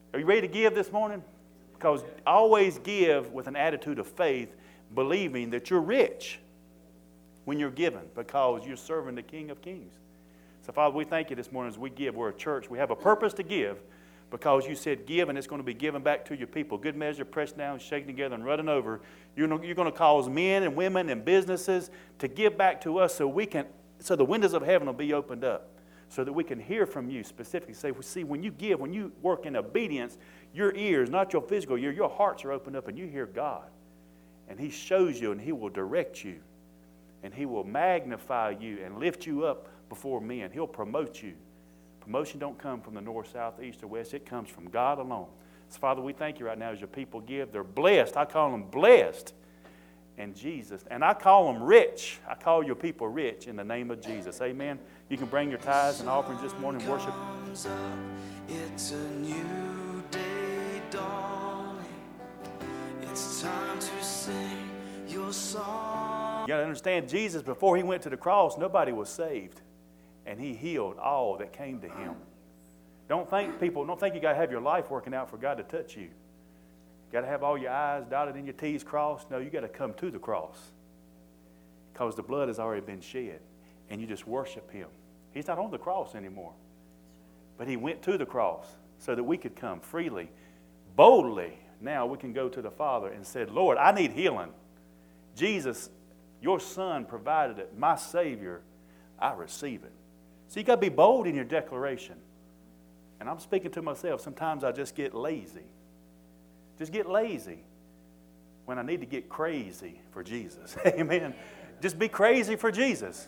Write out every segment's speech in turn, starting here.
Are you ready to give this morning? Because always give with an attitude of faith, believing that you're rich when you're giving because you're serving the King of Kings. So, Father, we thank you this morning as we give. We're a church. We have a purpose to give because you said give, and it's going to be given back to your people. Good measure, pressed down, shaken together, and running over. You're going to cause men and women and businesses to give back to us so the windows of heaven will be opened up so that we can hear from you specifically. Say, see, when you give, when you work in obedience, your ears, not your physical ear, your hearts are opened up and you hear God. And He shows you and He will direct you. And He will magnify you and lift you up before men. He'll promote you. Promotion don't come from the north, south, east, or west. It comes from God alone. So, Father, we thank you right now as your people give. They're blessed. I call them blessed in Jesus. And I call them rich. I call your people rich in the name of Jesus. Amen. You can bring your tithes and offerings this morning and worship. It's a new day dawning. It's time to sing your song. You got to understand, Jesus, before He went to the cross, nobody was saved. And He healed all that came to Him. Don't think you got to have your life working out for God to touch you. You got to have all your I's dotted and your T's crossed. No, you got to come to the cross because the blood has already been shed and you just worship Him. He's not on the cross anymore. But He went to the cross so that we could come freely, boldly. Now we can go to the Father and say, Lord, I need healing. Jesus, your Son provided it. My Savior, I receive it. So you got to be bold in your declaration. And I'm speaking to myself. Sometimes I just get lazy. Just get lazy when I need to get crazy for Jesus. Amen. Just be crazy for Jesus.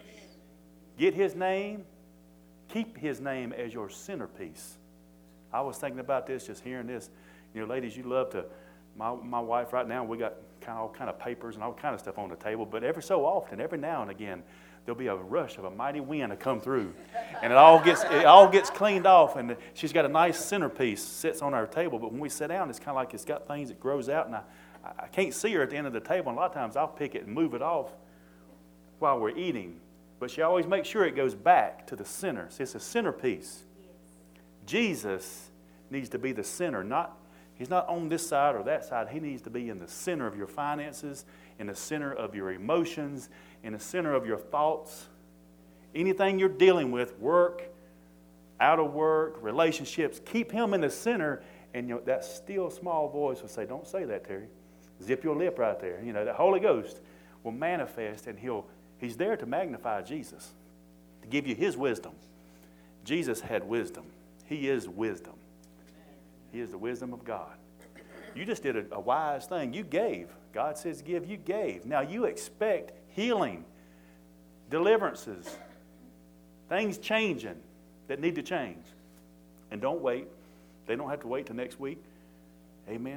Get His name. Keep His name as your centerpiece. I was thinking about this, just hearing this. You know, ladies, you love to, my wife right now, we got all kind of papers and all kind of stuff on the table, but every so often, every now and again, there'll be a rush of a mighty wind to come through. And it all gets cleaned off, and she's got a nice centerpiece sits on our table, but when we sit down, it's kind of like it's got things that grows out, and I can't see her at the end of the table, and a lot of times I'll pick it and move it off while we're eating. But she always makes sure it goes back to the center. See, it's a centerpiece. Yes. Jesus needs to be the center. He's not on this side or that side. He needs to be in the center of your finances, in the center of your emotions, in the center of your thoughts. Anything you're dealing with, work, out of work, relationships, keep Him in the center, and that still small voice will say, don't say that, Terry. Zip your lip right there. The Holy Ghost will manifest, and He's there to magnify Jesus, to give you His wisdom. Jesus had wisdom. He is wisdom. He is the wisdom of God. You just did a wise thing. You gave. God says give, you gave. Now you expect healing, deliverances, things changing that need to change. And don't wait. They don't have to wait till next week. Amen.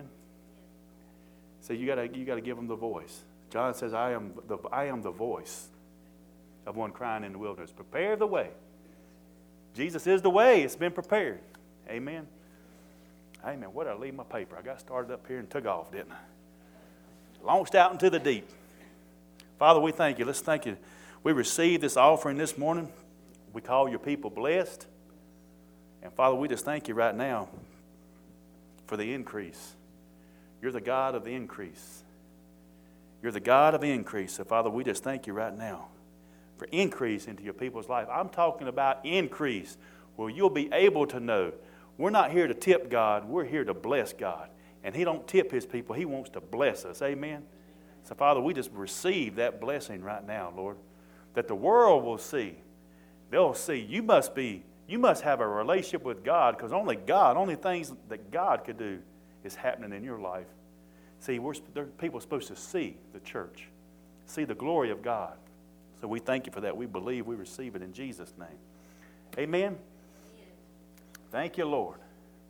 So you gotta give them the voice. John says, I am the voice of one crying in the wilderness. Prepare the way. Jesus is the way. It's been prepared. Amen. Amen. Where did I leave my paper? I got started up here and took off, didn't I? Launched out into the deep. Father, we thank you. Let's thank you. We received this offering this morning. We call your people blessed. And Father, we just thank you right now for the increase. You're the God of the increase. You're the God of increase. So, Father, we just thank you right now for increase into your people's life. I'm talking about increase where you'll be able to know we're not here to tip God. We're here to bless God. And He don't tip His people. He wants to bless us. Amen? So, Father, we just receive that blessing right now, Lord, that the world will see. They'll see you must have a relationship with God because only things that God could do is happening in your life. See, people are supposed to see the church, see the glory of God. So we thank you for that. We believe we receive it in Jesus' name. Amen? Thank you, Lord.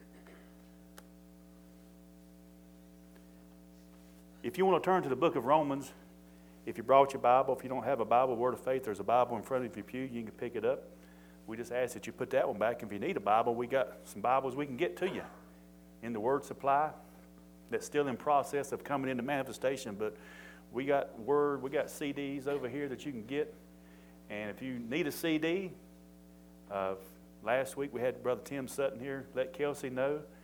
If you want to turn to the book of Romans, if you brought your Bible, if you don't have a Bible, Word of Faith, there's a Bible in front of your pew. You can pick it up. We just ask that you put that one back. If you need a Bible, we got some Bibles we can get to you in the Word supply. That's still in process of coming into manifestation, but we got Word, we got CDs over here that you can get. And if you need a CD, last week we had Brother Tim Sutton here let Kelsey know.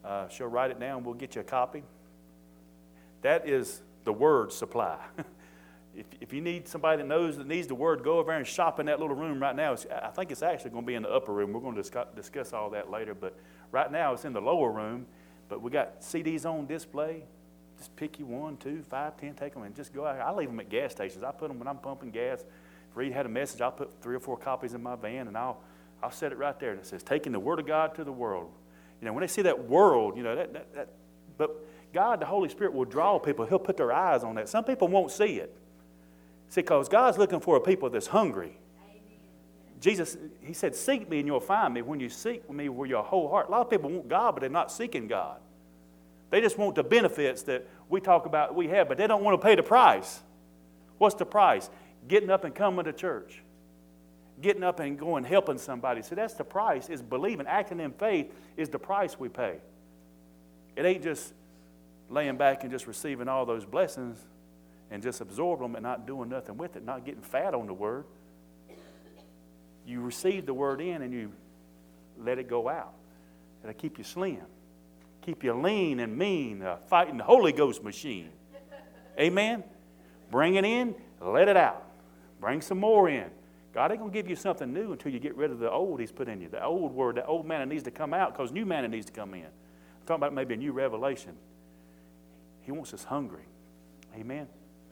she'll write it down. We'll get you a copy. That is the word supply. If you need somebody that needs the word, go over there and shop in that little room right now. I think it's actually going to be in the upper room. We're going to discuss all that later. But right now it's in the lower room. But we got CDs on display. Just pick you 1, 2, 5, 10, take them and just go out. I leave them at gas stations. I put them when I'm pumping gas. If Reed had a message, I'll put 3 or 4 copies in my van, and I'll set it right there. And it says, taking the word of God to the world. You know, when they see that world, you know, but God, the Holy Spirit, will draw people. He'll put their eyes on that. Some people won't see it. See, because God's looking for a people that's hungry. Amen. Jesus, he said, seek me and you'll find me. When you seek me with your whole heart. A lot of people want God, but they're not seeking God. They just want the benefits that we talk about we have, but they don't want to pay the price. What's the price? Getting up and coming to church. Getting up and going helping somebody. See, that's the price, is believing. Acting in faith is the price we pay. It ain't just laying back and just receiving all those blessings and just absorb them and not doing nothing with it, not getting fat on the word. You receive the word in and you let it go out. It'll keep you slim. Keep you lean and mean, fighting the Holy Ghost machine. Amen? Bring it in, let it out. Bring some more in. God ain't going to give you something new until you get rid of the old he's put in you. The old word, the old manna needs to come out because new manna needs to come in. I'm talking about maybe a new revelation. He wants us hungry. Amen?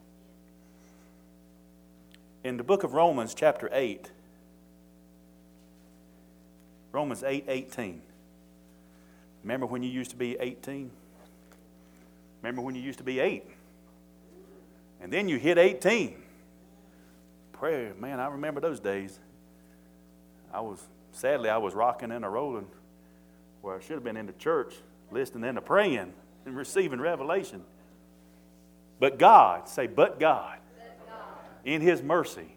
In the book of Romans, chapter 8, Romans 8:18. Remember when you used to be 18? Remember when you used to be 8? And then you hit 18. Prayer, man, I remember those days. Sadly, I was rocking and rolling where I should have been in the church, listening and praying and receiving revelation. But God, say, but God. In His mercy,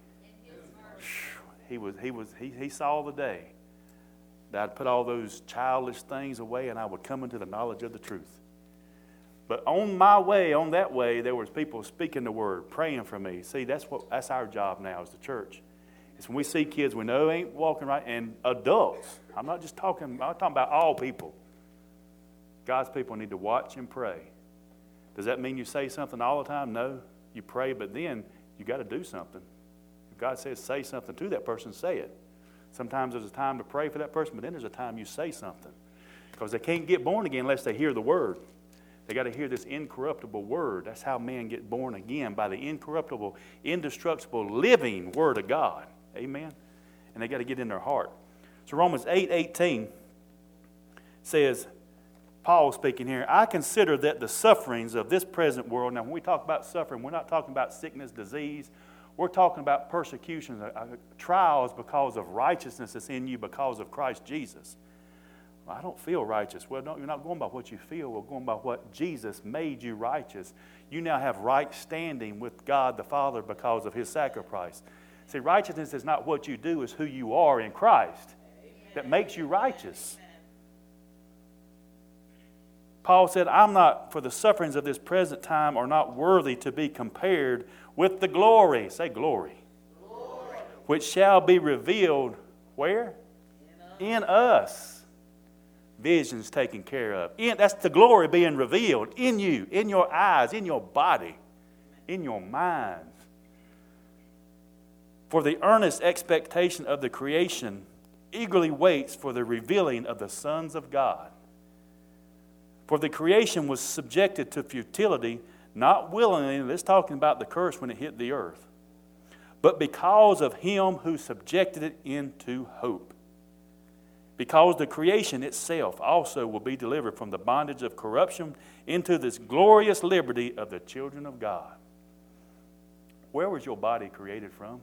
He saw the day that I'd put all those childish things away and I would come into the knowledge of the truth. But on my way, on that way, there was people speaking the word, praying for me. See, that's our job now as the church. It's when we see kids we know ain't walking right, and adults. I'm not talking about all people. God's people need to watch and pray. Does that mean you say something all the time? No. You pray, but then you got to do something. If God says say something to that person, say it. Sometimes there's a time to pray for that person, but then there's a time you say something. Because they can't get born again unless they hear the word. They got to hear this incorruptible word. That's how men get born again, by the incorruptible, indestructible, living word of God. Amen? And they got to get in their heart. So Romans 8:18 says, Paul speaking here, I consider that the sufferings of this present world, now when we talk about suffering, we're not talking about sickness, disease. We're talking about persecutions, trials because of righteousness that's in you because of Christ Jesus. Well, I don't feel righteous. Well, no, you're not going by what you feel. We're going by what Jesus made you righteous. You now have right standing with God the Father because of His sacrifice. See, righteousness is not what you do, it's who you are in Christ that makes you righteous. Paul said, I'm not, for the sufferings of this present time are not worthy to be compared with the glory. Say glory. Glory. Which shall be revealed where? In us. Visions taken care of. That's the glory being revealed in you, in your eyes, in your body, in your minds. For the earnest expectation of the creation eagerly waits for the revealing of the sons of God. For the creation was subjected to futility, not willingly, let's talking about the curse when it hit the earth, but because of Him who subjected it into hope. Because the creation itself also will be delivered from the bondage of corruption into this glorious liberty of the children of God. Where was your body created from?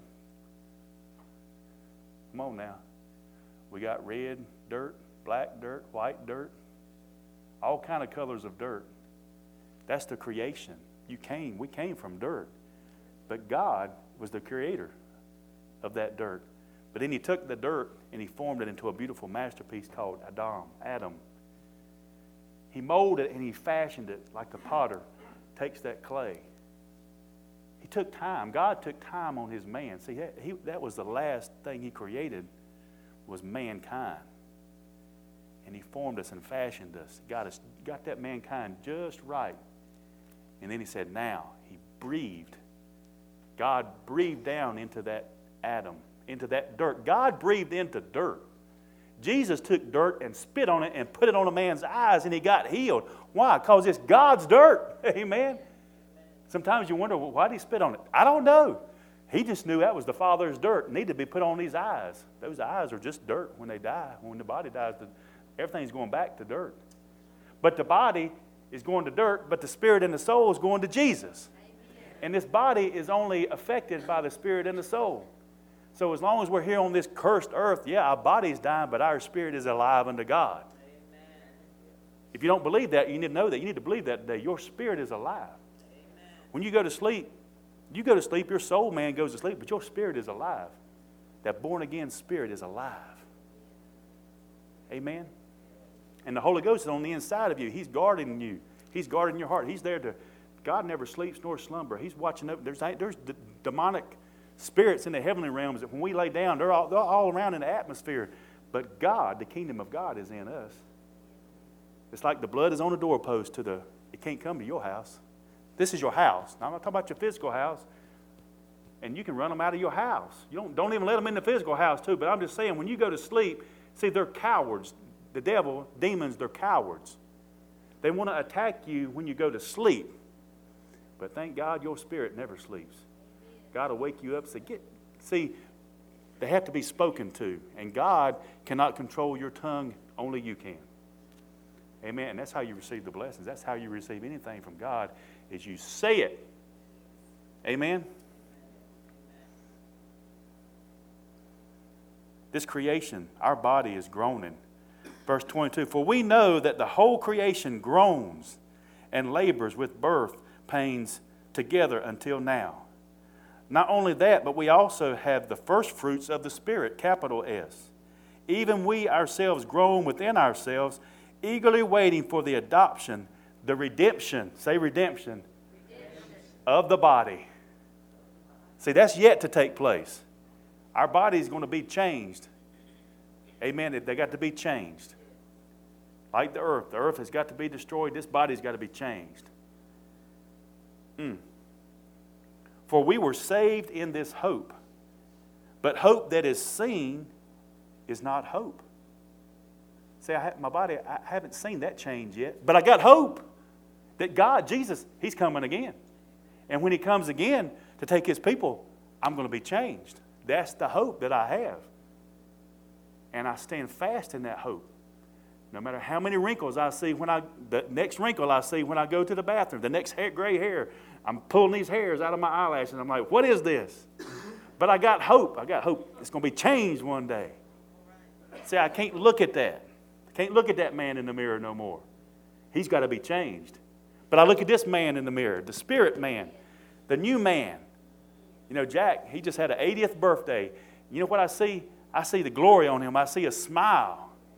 Come on now. We got red dirt, black dirt, white dirt, all kind of colors of dirt. That's the creation. We came from dirt. But God was the creator of that dirt. But then He took the dirt and He formed it into a beautiful masterpiece called Adam. He molded it and He fashioned it like the potter takes that clay. He took time. God took time on His man. See, that was the last thing He created was mankind. and he formed us and fashioned us. Got that mankind just right. And then he said, now, he breathed. God breathed down into that Adam, into that dirt. God breathed into dirt. Jesus took dirt and spit on it and put it on a man's eyes, and he got healed. Why? Because it's God's dirt. Amen. Sometimes you wonder, well, why did he spit on it? I don't know. He just knew that was the Father's dirt. It needed to be put on these eyes. Those eyes are just dirt when they die. When the body dies, everything's going back to dirt. But the body is going to dirt, but the spirit and the soul is going to Jesus. And this body is only affected by the spirit and the soul. So as long as we're here on this cursed earth, yeah, our body's dying, but our spirit is alive unto God. Amen. If you don't believe that, you need to know that. You need to believe that today. Your spirit is alive. Amen. When you go to sleep, your soul man goes to sleep, but your spirit is alive. That born-again spirit is alive. Amen? And the Holy Ghost is on the inside of you. He's guarding you. He's guarding your heart. He's there to... God never sleeps nor slumber. He's watching over. There's demonic spirits in the heavenly realms that when we lay down, they're all around in the atmosphere. But God, the kingdom of God, is in us. It's like the blood is on the doorpost it can't come to your house. This is your house. Now, I'm not talking about your physical house. And you can run them out of your house. You don't even let them in the physical house too. But I'm just saying, when you go to sleep, see, they're cowards. The devil, demons, they're cowards. They want to attack you when you go to sleep. But thank God your spirit never sleeps. God will wake you up and say, they have to be spoken to. And God cannot control your tongue. Only you can. Amen. And that's how you receive the blessings. That's how you receive anything from God, is you say it. Amen. This creation, our body is groaning. Verse 22, for we know that the whole creation groans and labors with birth pains together until now. Not only that, but we also have the first fruits of the Spirit, capital S. Even we ourselves groan within ourselves, eagerly waiting for the adoption, the redemption, say redemption, of the body. See, that's yet to take place. Our body is going to be changed. Amen. They got to be changed. Like the earth. The earth has got to be destroyed. This body's got to be changed. For we were saved in this hope. But hope that is seen is not hope. See, my body, I haven't seen that change yet. But I got hope that God, Jesus, He's coming again. And when He comes again to take His people, I'm going to be changed. That's the hope that I have. And I stand fast in that hope. No matter how many wrinkles I see the next wrinkle I see when I go to the bathroom, the next gray hair, I'm pulling these hairs out of my eyelashes, and I'm like, what is this? But I got hope. I got hope. It's going to be changed one day. See, I can't look at that. I can't look at that man in the mirror no more. He's got to be changed. But I look at this man in the mirror, the spirit man, the new man. You know, Jack, he just had an 80th birthday. You know what I see? I see the glory on him. I see a smile.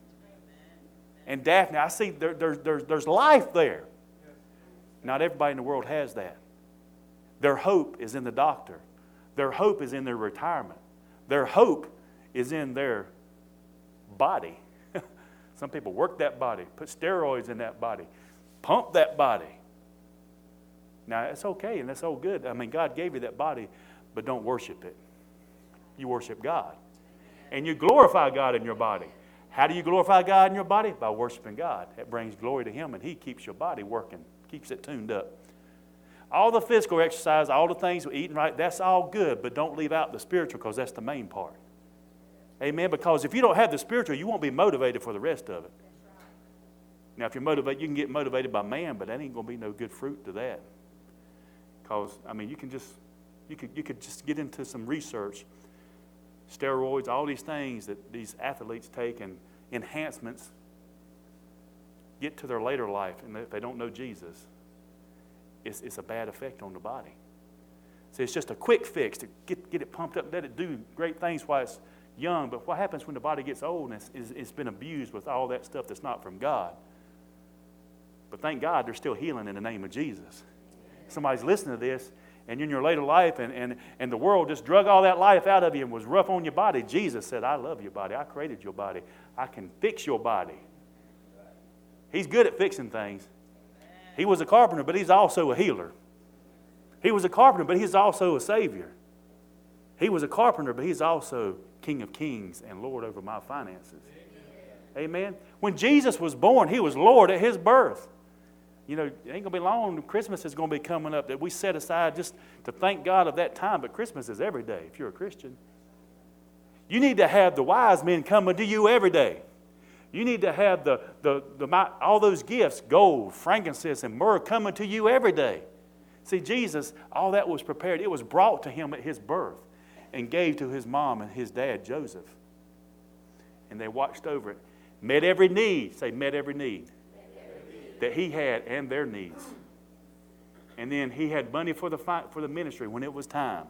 And Daphne, I see there's life there. Not everybody in the world has that. Their hope is in the doctor. Their hope is in their retirement. Their hope is in their body. Some people work that body, put steroids in that body, pump that body. Now, it's okay and that's all good. I mean, God gave you that body, but don't worship it. You worship God. And you glorify God in your body. How do you glorify God in your body? By worshiping God. That brings glory to Him, and He keeps your body working, keeps it tuned up. All the physical exercise, all the things we're eating right, that's all good, but don't leave out the spiritual, because that's the main part. Amen? Because if you don't have the spiritual, you won't be motivated for the rest of it. Now, if you're motivated, you can get motivated by man, but that ain't going to be no good fruit to that. Because, I mean, you could just get into some research. Steroids, all these things that these athletes take and enhancements get to their later life, and if they don't know Jesus, it's a bad effect on the body. So it's just a quick fix to get it pumped up, let it do great things while it's young. But what happens when the body gets old and it's been abused with all that stuff that's not from God? But thank God there's still healing in the name of Jesus. Somebody's listening to this, and in your later life, and the world just drug all that life out of you and was rough on your body. Jesus said, I love your body. I created your body. I can fix your body. He's good at fixing things. He was a carpenter, but he's also a healer. He was a carpenter, but he's also a Savior. He was a carpenter, but he's also King of Kings and Lord over my finances. Amen. When Jesus was born, he was Lord at his birth. You know, it ain't going to be long. Christmas is going to be coming up that we set aside just to thank God of that time. But Christmas is every day if you're a Christian. You need to have the wise men coming to you every day. You need to have all those gifts, gold, frankincense, and myrrh coming to you every day. See, Jesus, all that was prepared. It was brought to him at his birth and gave to his mom and his dad, Joseph. And they watched over it. Met every need. Say, met every need. That he had and their needs. And then he had money for the ministry when it was time.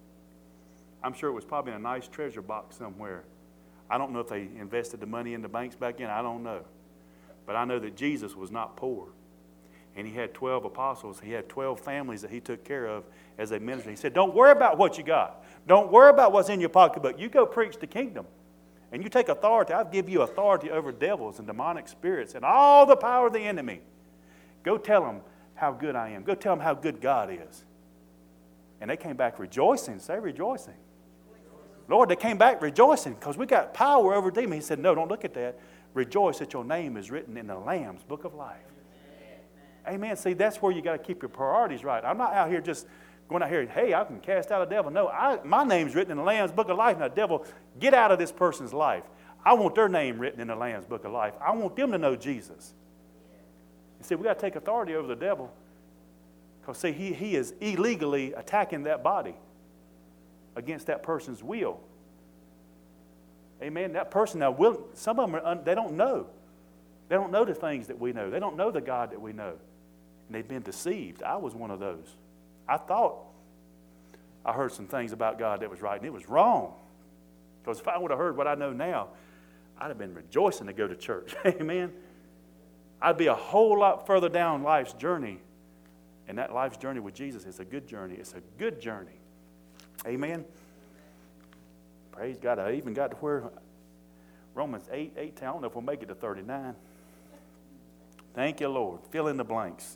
I'm sure it was probably in a nice treasure box somewhere. I don't know if they invested the money in the banks back then. I don't know. But I know that Jesus was not poor. And he had 12 apostles. He had 12 families that he took care of as they ministered. He said, don't worry about what you got. Don't worry about what's in your pocketbook. You go preach the kingdom. And you take authority. I'll give you authority over devils and demonic spirits and all the power of the enemy. Go tell them how good I am. Go tell them how good God is. And they came back rejoicing. Say rejoicing. Lord, they came back rejoicing because we got power over demons. He said, no, don't look at that. Rejoice that your name is written in the Lamb's book of life. Amen. See, that's where you got to keep your priorities right. I'm not out here just going out here, hey, I can cast out a devil. No, my name's written in the Lamb's book of life. Now, devil, get out of this person's life. I want their name written in the Lamb's book of life. I want them to know Jesus. You see, we got to take authority over the devil because, see, he is illegally attacking that body against that person's will. Amen. That person, now, some of them, they don't know. They don't know the things that we know. They don't know the God that we know. And they've been deceived. I was one of those. I thought I heard some things about God that was right, and it was wrong. Because if I would have heard what I know now, I'd have been rejoicing to go to church. Amen. I'd be a whole lot further down life's journey. And that life's journey with Jesus is a good journey. It's a good journey. Amen. Praise God. I even got to where Romans 8:18. I don't know if we'll make it to 39. Thank you, Lord. Fill in the blanks.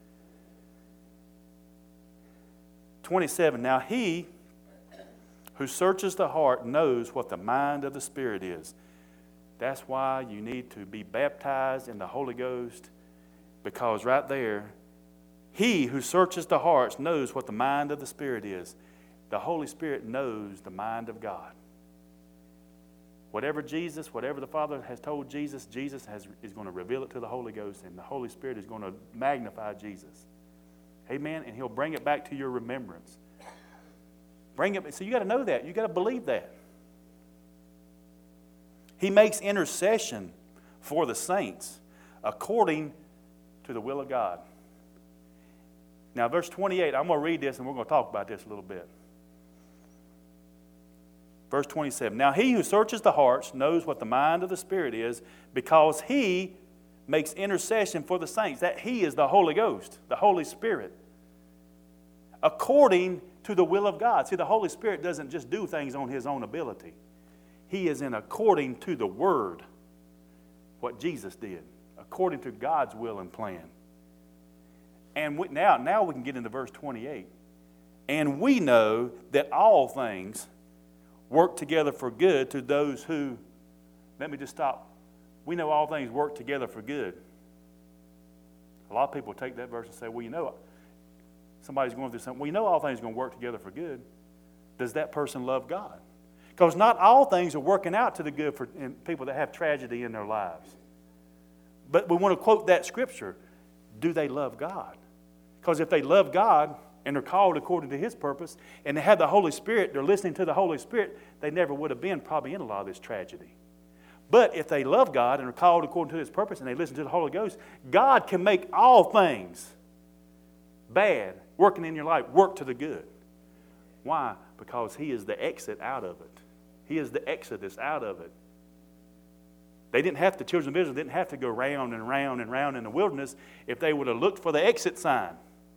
27. Now he who searches the heart knows what the mind of the Spirit is. That's why you need to be baptized in the Holy Ghost, because right there, he who searches the hearts knows what the mind of the Spirit is. The Holy Spirit knows the mind of God. Whatever the Father has told Jesus, Jesus is going to reveal it to the Holy Ghost, and the Holy Spirit is going to magnify Jesus. Amen? And he'll bring it back to your remembrance. So you got to know that. You got to believe that. He makes intercession for the saints according to the will of God. Now, verse 28, I'm going to read this and we're going to talk about this a little bit. Verse 27, now he who searches the hearts knows what the mind of the Spirit is, because he makes intercession for the saints. That he is the Holy Ghost, the Holy Spirit, according to the will of God. See, the Holy Spirit doesn't just do things on his own ability. He is in according to the Word, what Jesus did, according to God's will and plan. And now we can get into verse 28. And we know that all things work together for good to those who, let me just stop. We know all things work together for good. A lot of people take that verse and say, well, you know, somebody's going through something. Well, you know all things are going to work together for good. Does that person love God? Because not all things are working out to the good for people that have tragedy in their lives. But we want to quote that scripture. Do they love God? Because if they love God, and they're called according to His purpose, and they have the Holy Spirit, they're listening to the Holy Spirit, they never would have been probably in a lot of this tragedy. But if they love God and are called according to His purpose, and they listen to the Holy Ghost, God can make all things bad, working in your life, work to the good. Why? Because He is the exit out of it. He is the exodus out of it. The children of Israel didn't have to go round and round and round in the wilderness if they would have looked for the exit sign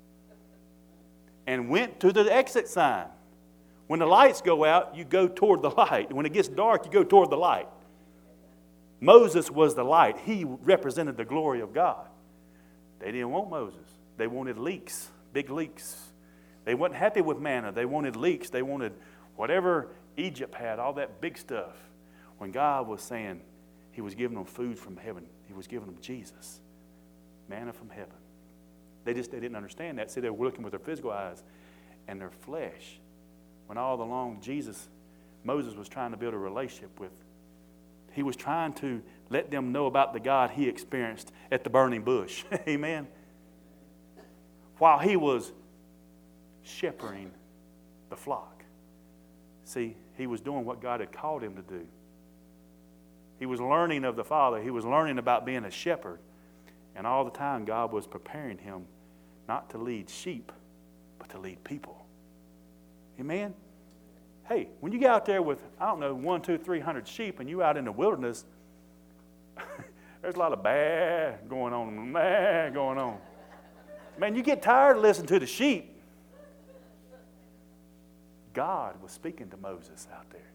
and went to the exit sign. When the lights go out, you go toward the light. When it gets dark, you go toward the light. Moses was the light. He represented the glory of God. They didn't want Moses. They wanted leeks, big leeks. They weren't happy with manna. They wanted leeks. They wanted whatever Egypt had, all that big stuff. When God was saying he was giving them food from heaven, he was giving them Jesus, manna from heaven. They didn't understand that. See, they were looking with their physical eyes and their flesh. When all along Moses was trying to build a relationship with. He was trying to let them know about the God he experienced at the burning bush. Amen. While he was shepherding the flock. See, he was doing what God had called him to do. He was learning of the Father. He was learning about being a shepherd. And all the time, God was preparing him not to lead sheep, but to lead people. Amen? Hey, when you get out there with, 100, 300 sheep, and you out in the wilderness, there's a lot of bad going on. Man, you get tired of listening to the sheep. God was speaking to Moses out there.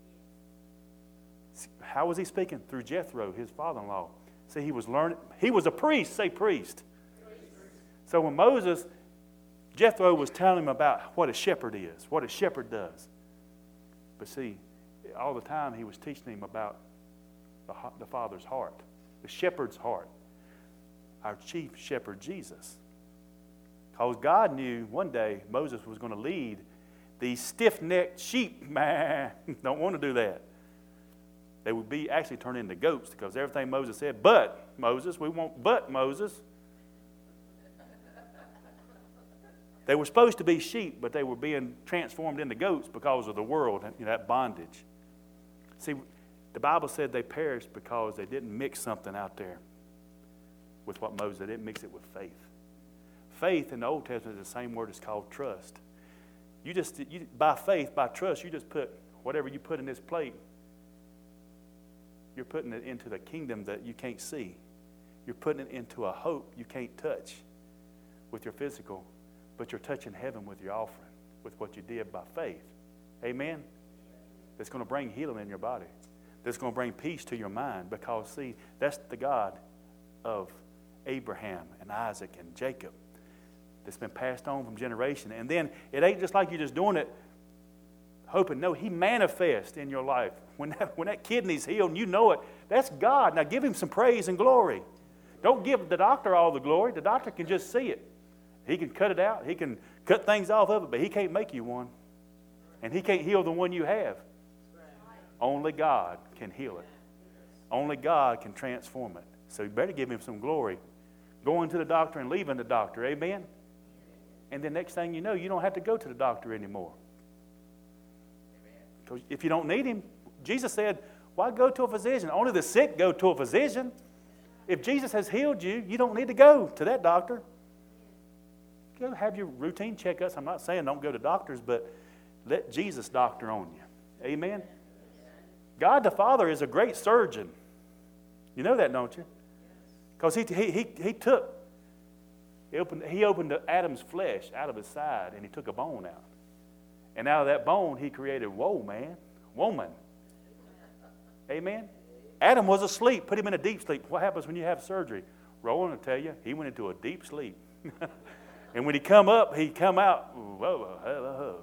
How was he speaking? Through Jethro, his father-in-law. See, he was learning. He was a priest. Say priest. So when Jethro was telling him about what a shepherd is, what a shepherd does. But see, all the time he was teaching him about the Father's heart, the shepherd's heart, our chief shepherd, Jesus. Because God knew one day Moses was going to lead these stiff-necked sheep. Man, don't want to do that. They would be actually turned into goats because everything Moses said, but Moses, we won't but Moses. They were supposed to be sheep, but they were being transformed into goats because of the world and that bondage. See, the Bible said they perished because they didn't mix something out there with what Moses, they didn't mix it with faith. Faith in the Old Testament is the same word as called trust. By faith, by trust, you just put whatever you put in this plate, you're putting it into the kingdom that you can't see. You're putting it into a hope you can't touch with your physical, but you're touching heaven with your offering, with what you did by faith. Amen? That's going to bring healing in your body. That's going to bring peace to your mind because, see, that's the God of Abraham and Isaac and Jacob that's been passed on from generation. And then it ain't just like you're just doing it hoping. No, he manifests in your life. When that kidney's healed and you know it, that's God. Now give him some praise and glory. Don't give the doctor all the glory. The doctor can just see it. He can cut it out. He can cut things off of it, but he can't make you one. And he can't heal the one you have. Only God can heal it. Only God can transform it. So you better give him some glory. Going to the doctor and leaving the doctor. Amen? And the next thing you know, you don't have to go to the doctor anymore. Because if you don't need him, Jesus said, why go to a physician? Only the sick go to a physician. If Jesus has healed you, you don't need to go to that doctor. Go have your routine checkups. I'm not saying don't go to doctors, but let Jesus doctor on you. Amen? God the Father is a great surgeon. You know that, don't you? Because he opened Adam's flesh out of his side, and he took a bone out. And out of that bone, he created woman. Amen? Adam was asleep. Put him in a deep sleep. What happens when you have surgery? Roland will tell you, he went into a deep sleep. And when he come up, he come out, whoa, hello.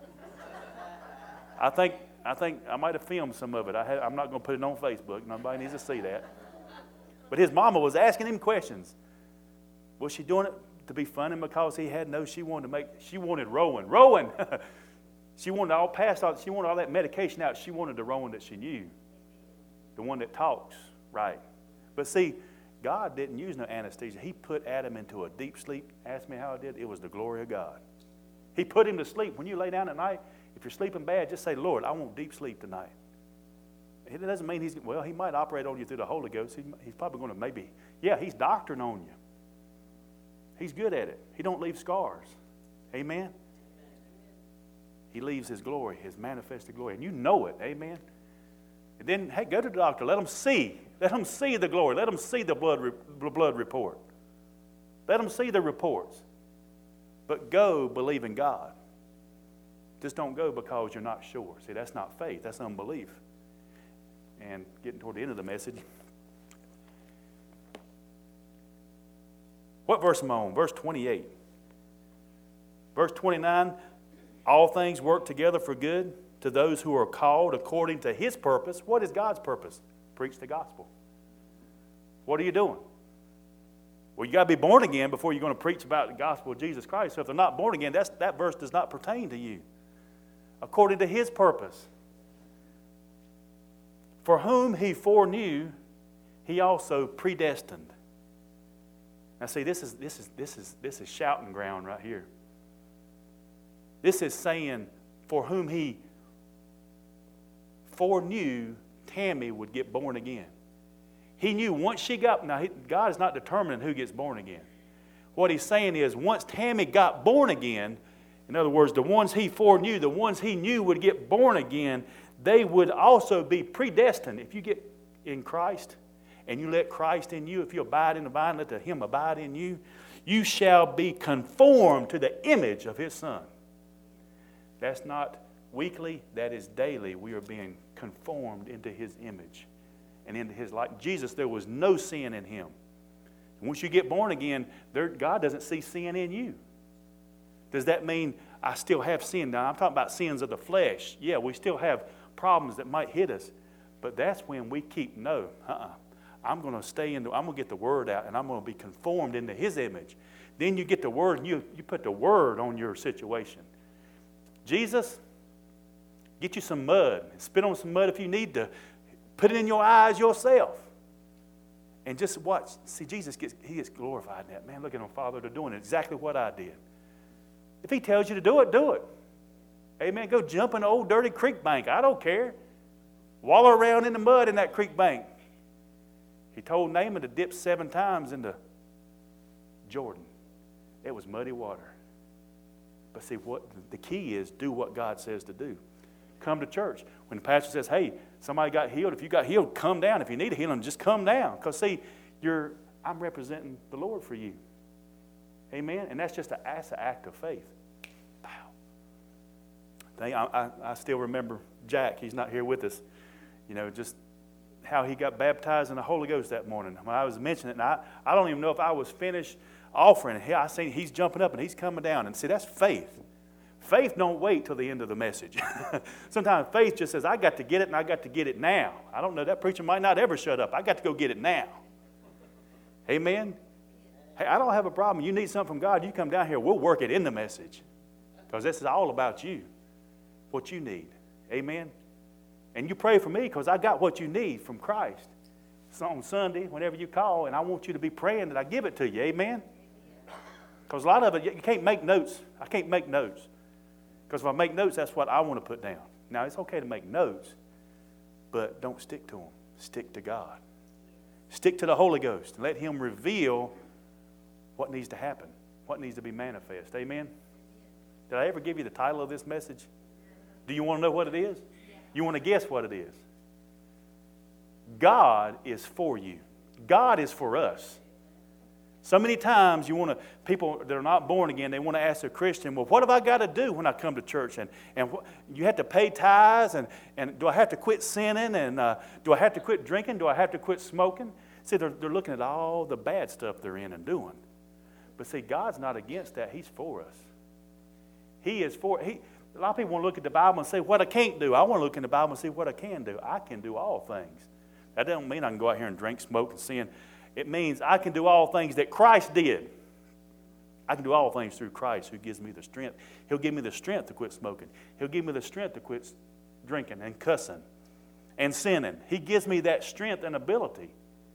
I think I might have filmed some of it. I'm not going to put it on Facebook. Nobody needs to see that. But his mama was asking him questions. Was she doing it to be funny because he had no? She wanted Rowan. She wanted all that medication out. She wanted the Rowan that she knew, the one that talks right. But see, God didn't use no anesthesia. He put Adam into a deep sleep. Ask me how it did. It was the glory of God. He put him to sleep. When you lay down at night, if you're sleeping bad, just say, Lord, I want deep sleep tonight. It doesn't mean he might operate on you through the Holy Ghost. He's probably going to he's doctoring on you. He's good at it. He don't leave scars. Amen? He leaves his glory, his manifested glory. And you know it. Amen? And then, hey, go to the doctor. Let them see. Let them see the glory. Let them see the blood report. Let them see the reports. But go believe in God. Just don't go because you're not sure. See, that's not faith. That's unbelief. And getting toward the end of the message, What verse am I on? Verse 28. Verse 29, all things work together for good to those who are called according to His purpose. What is God's purpose? Preach the gospel. What are you doing? Well, you got to be born again before you're going to preach about the gospel of Jesus Christ. So if they're not born again, that verse does not pertain to you. According to His purpose. For whom He foreknew, He also predestined. Now see, this is shouting ground right here. This is saying, for whom He foreknew Tammy would get born again. He knew once she got, now God is not determining who gets born again. What He's saying is once Tammy got born again, in other words, the ones He foreknew, the ones He knew would get born again, they would also be predestined. If you get in Christ and you let Christ in you, if you abide in the vine, let Him abide in you, you shall be conformed to the image of His Son. That's not weekly, that is daily. We are being conformed into His image and into His likeness. Jesus, there was no sin in Him. And once you get born again, God doesn't see sin in you. Does that mean I still have sin? Now, I'm talking about sins of the flesh. Yeah, we still have problems that might hit us. But that's when we keep, I'm going to stay in, I'm going to get the Word out, and I'm going to be conformed into His image. Then you get the Word, and you put the Word on your situation. Jesus, get you some mud. Spit on some mud if you need to. Put it in your eyes yourself. And just watch. See, Jesus He gets glorified in that. Man, look at Him, Father, they're doing exactly what I did. If He tells you to do it, do it. Amen. Go jump in the old dirty creek bank. I don't care. Wallow around in the mud in that creek bank. He told Naaman to dip 7 times into Jordan. It was muddy water. But see, what the key is, do what God says to do. Come to church. When the pastor says, hey, somebody got healed, if you got healed, come down. If you need a healing, just come down. Because see, I'm representing the Lord for you. Amen? And that's just an act of faith. Wow. I still remember Jack. He's not here with us. You know, just how he got baptized in the Holy Ghost that morning. When I was mentioning it, and I don't even know if I was finished offering. I seen he's jumping up and he's coming down. And see, that's faith. Faith don't wait till the end of the message. Sometimes faith just says, I got to get it and I got to get it now. I don't know, that preacher might not ever shut up. I got to go get it now. Amen? Hey, I don't have a problem. You need something from God, you come down here, we'll work it in the message. Because this is all about you, what you need. Amen? And you pray for me because I got what you need from Christ. So on Sunday, whenever you call, and I want you to be praying that I give it to you. Amen? Because a lot of it, you can't make notes. I can't make notes. Because if I make notes, that's what I want to put down. Now, it's okay to make notes, but don't stick to them. Stick to God. Stick to the Holy Ghost and let Him reveal what needs to happen, what needs to be manifest. Amen? Did I ever give you the title of this message? Do you want to know what it is? You want to guess what it is? God is for you. God is for us. So many times people that are not born again, they want to ask a Christian, well, what have I got to do when I come to church? And you have to pay tithes, and do I have to quit sinning? And do I have to quit drinking? Do I have to quit smoking? See, they're looking at all the bad stuff they're in and doing. But see, God's not against that. He's for us. He is for, a lot of people want to look at the Bible and say what I can't do. I want to look in the Bible and see what I can do. I can do all things. That doesn't mean I can go out here and drink, smoke, and sin. It means I can do all things that Christ did. I can do all things through Christ who gives me the strength. He'll give me the strength to quit smoking. He'll give me the strength to quit drinking and cussing and sinning. He gives me that strength and ability.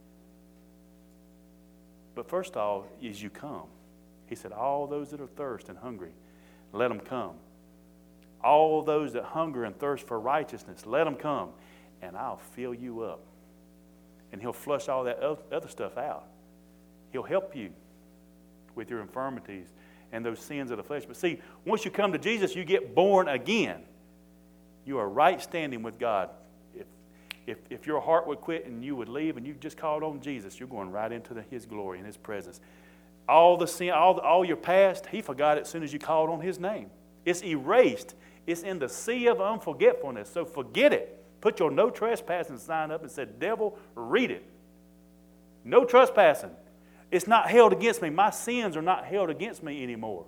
But first of all, is you come. He said, all those that are thirsty and hungry, let them come. All those that hunger and thirst for righteousness, let them come, and I'll fill you up. And He'll flush all that other stuff out. He'll help you with your infirmities and those sins of the flesh. But see, once you come to Jesus, you get born again. You are right standing with God. If your heart would quit and you would leave and you just called on Jesus, you're going right into His glory and His presence. All the sin, all your past, He forgot it as soon as you called on His name. It's erased. It's in the sea of unforgetfulness. So forget it. Put your no trespassing sign up and said, devil, read it. No trespassing. It's not held against me. My sins are not held against me anymore.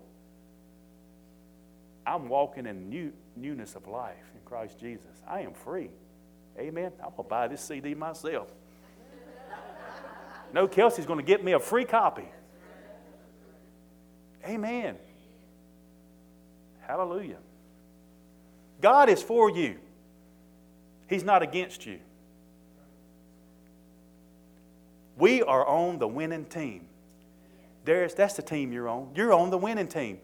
I'm walking in newness of life in Christ Jesus. I am free. Amen. I'm going to buy this CD myself. No, Kelsey's going to get me a free copy. Amen. Hallelujah. God is for you. He's not against you. We are on the winning team. That's the team you're on. You're on the winning team.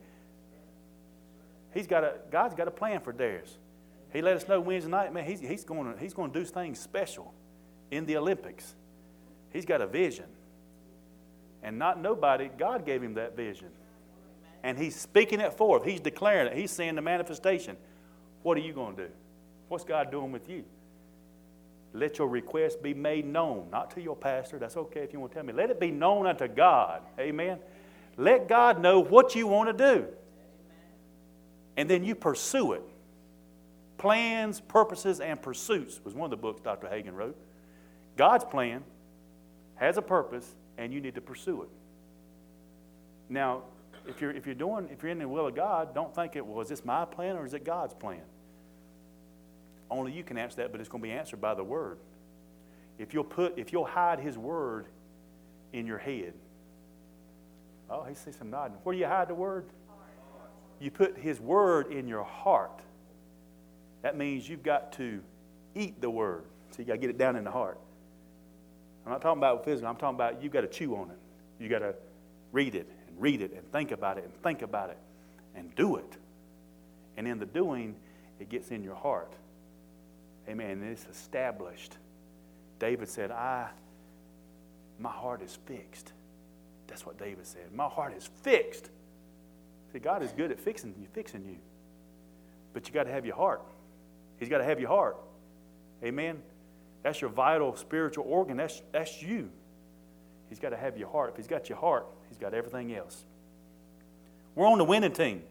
God's got a plan for Darius. He let us know Wednesday night, man, he's going to do things special in the Olympics. He's got a vision. And not nobody, God gave him that vision. And he's speaking it forth. He's declaring it. He's seeing the manifestation. What are you going to do? What's God doing with you? Let your request be made known. Not to your pastor. That's okay if you want to tell me. Let it be known unto God. Amen. Let God know what you want to do. And then you pursue it. Plans, Purposes, and Pursuits was one of the books Dr. Hagin wrote. God's plan has a purpose, and you need to pursue it. Now, if you're in the will of God, don't think is this my plan or is it God's plan? Only you can answer that, but it's going to be answered by the Word. If you'll hide His Word in your head. Oh, he sees some nodding. Where do you hide the Word? You put His Word in your heart. That means you've got to eat the Word. So you got to get it down in the heart. I'm not talking about physical. I'm talking about you've got to chew on it. You got to read it and think about it and think about it and do it. And in the doing, it gets in your heart. Amen. And it's established. David said, my heart is fixed. That's what David said. My heart is fixed. See, God is good at fixing you. But you got to have your heart. He's got to have your heart. Amen. That's your vital spiritual organ. That's you. He's got to have your heart. If He's got your heart, He's got everything else. We're on the winning team.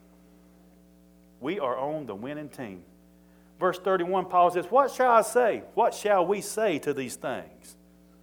We are on the winning team. Verse 31, Paul says, what shall I say? What shall we say to these things?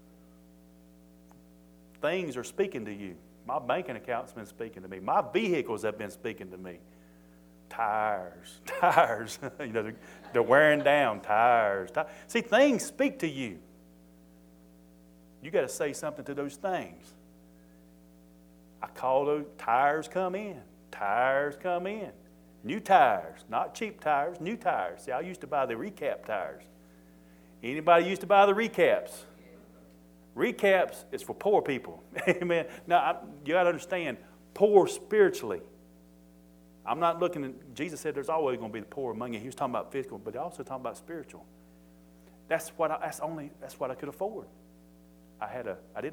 Things are speaking to you. My banking account's been speaking to me. My vehicles have been speaking to me. Tires. They're wearing down. Tires. See, things speak to you. You got to say something to those things. I call those tires come in. Tires come in. New tires, not cheap tires, new tires. See, I used to buy the recap tires. Anybody used to buy the recaps? Recaps is for poor people. Amen. Now, you got to understand, poor spiritually. I'm not looking at, Jesus said there's always going to be the poor among you. He was talking about physical, but he also talking about spiritual. That's what I could afford. I had